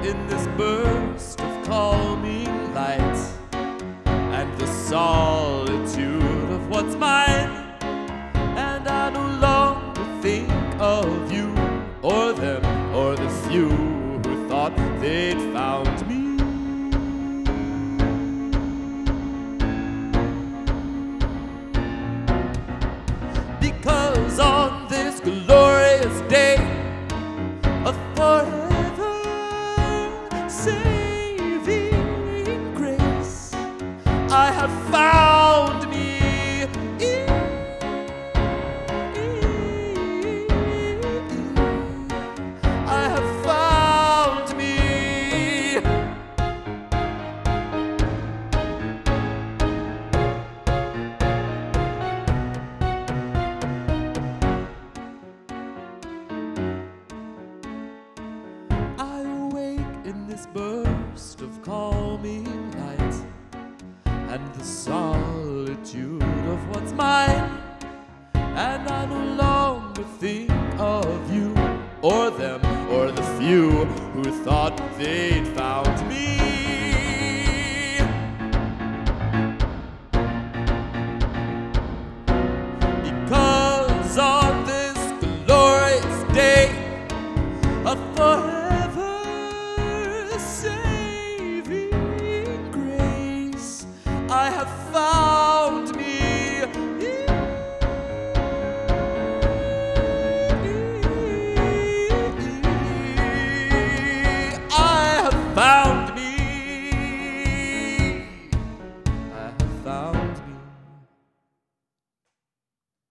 in this burst of calming light and the solitude of what's mine, and I no longer think of you or them or the few who thought they'd found me. Because on this glorious day of forever saving grace, I have found me. I have found me. I awake in this burst of calming light and the solitude of what's mine, and I no longer think of you or them or the few who thought they'd found me.